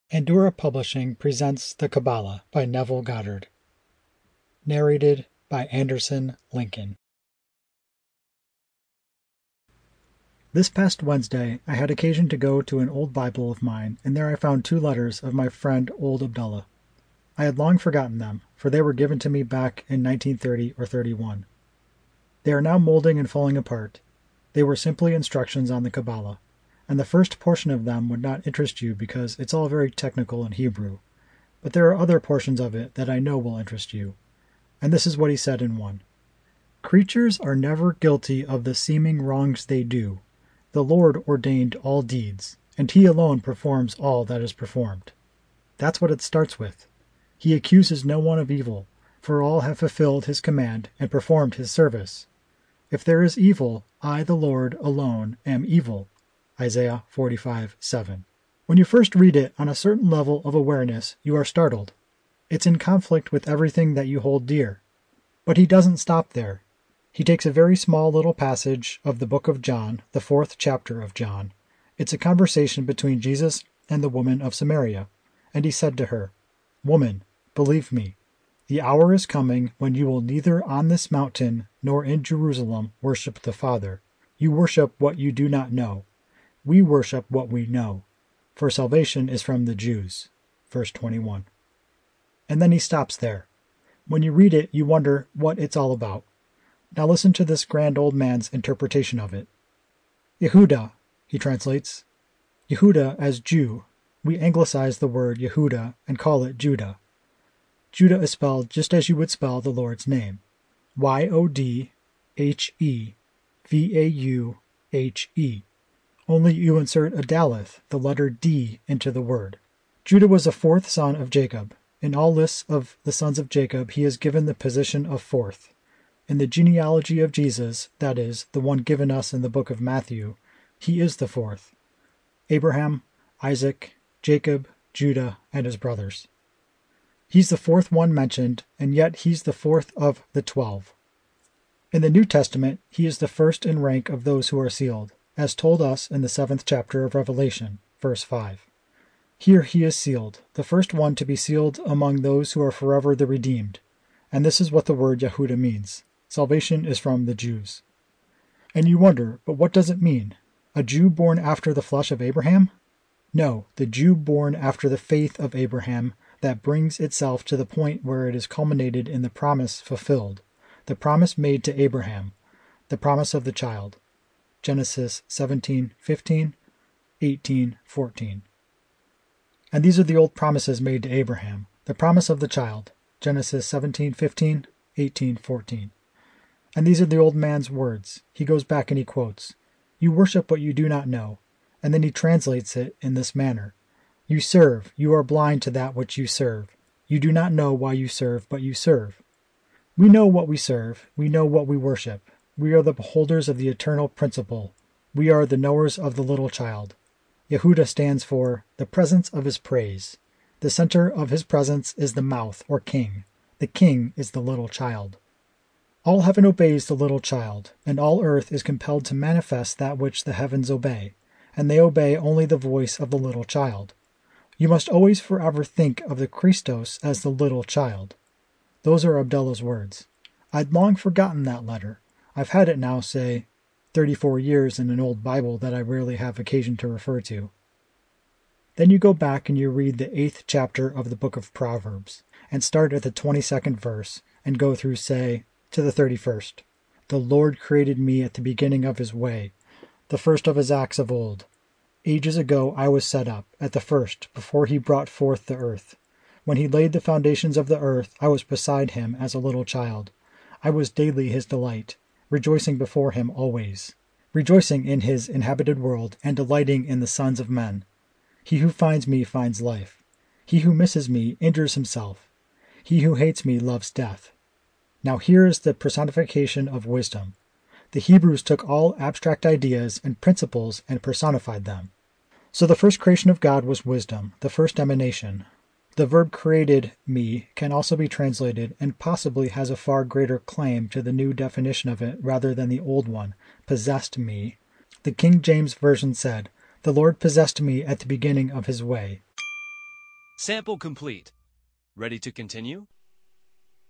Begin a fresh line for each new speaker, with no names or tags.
Andorra Publishing presents The Kabbalah by Neville Goddard. Narrated by Anderson Lincoln. This past Wednesday, I had occasion to go to an old Bible of mine, and there I found 2 letters of my friend Old Abdullah. I had long forgotten them, for they were given to me back in 1930 or 31. They are now molding and falling apart. They were simply instructions on the Kabbalah, and the first portion of them would not interest you because it's all very technical in Hebrew. But there are other portions of it that I know will interest you. And this is what he said in one. Creatures are never guilty of the seeming wrongs they do. The Lord ordained all deeds, and he alone performs all that is performed. That's what it starts with. He accuses no one of evil, for all have fulfilled his command and performed his service. If there is evil, I, the Lord, alone am evil. Isaiah 45:7. When you first read it on a certain level of awareness, you are startled. It's in conflict with everything that you hold dear. But he doesn't stop there. He takes a very small little passage of the book of John, the 4th chapter of John. It's a conversation between Jesus and the woman of Samaria. And he said to her, Woman, believe me, the hour is coming when you will neither on this mountain nor in Jerusalem worship the Father. You worship what you do not know. We worship what we know, for salvation is from the Jews. Verse 21. And then he stops there. When you read it, you wonder what it's all about. Now listen to this grand old man's interpretation of it. Yehuda, he translates. Yehuda as Jew. We anglicize the word Yehuda and call it Judah. Judah is spelled just as you would spell the Lord's name. Yodhevauhe. Only you insert a daleth, the letter D, into the word. Judah was the 4th son of Jacob. In all lists of the sons of Jacob, he is given the position of 4th. In the genealogy of Jesus, that is, the one given us in the book of Matthew, he is the 4th. Abraham, Isaac, Jacob, Judah, and his brothers. He's the 4th one mentioned, and yet he's the 4th of the 12. In the New Testament, he is the first in rank of those who are sealed, as told us in the 7th chapter of Revelation, verse 5. Here he is sealed, the first one to be sealed among those who are forever the redeemed. And this is what the word Yehuda means. Salvation is from the Jews. And you wonder, but what does it mean? A Jew born after the flesh of Abraham? No, the Jew born after the faith of Abraham that brings itself to the point where it is culminated in the promise fulfilled, the promise made to Abraham, the promise of the child. Genesis 17:15, 18:14. And these are the old promises made to Abraham, the promise of the child. Genesis 17:15, 18:14. And these are the old man's words. He goes back and he quotes, You worship what you do not know. And then he translates it in this manner. You serve, you are blind to that which you serve. You do not know why you serve, but you serve. We know what we serve. We know what we worship. We are the beholders of the eternal principle. We are the knowers of the little child. Yehuda stands for the presence of his praise. The center of his presence is the mouth, or king. The king is the little child. All heaven obeys the little child, and all earth is compelled to manifest that which the heavens obey, and they obey only the voice of the little child. You must always forever think of the Christos as the little child. Those are Abdullah's words. I'd long forgotten that letter. I've had it now, say, 34 years in an old Bible that I rarely have occasion to refer to. Then you go back and you read the 8th chapter of the book of Proverbs, and start at the 22nd verse, and go through, say, to the 31st. The Lord created me at the beginning of his way, the first of his acts of old. Ages ago I was set up, at the first, before he brought forth the earth. When he laid the foundations of the earth, I was beside him as a little child. I was daily his delight, rejoicing before him always, rejoicing in his inhabited world, and delighting in the sons of men. He who finds me finds life. He who misses me injures himself. He who hates me loves death. Now here is the personification of wisdom. The Hebrews took all abstract ideas and principles and personified them. So the first creation of God was wisdom, the first emanation. The verb created me can also be translated and possibly has a far greater claim to the new definition of it rather than the old one, possessed me. The King James Version said, The Lord possessed me at the beginning of his way.
Sample complete. Ready to continue?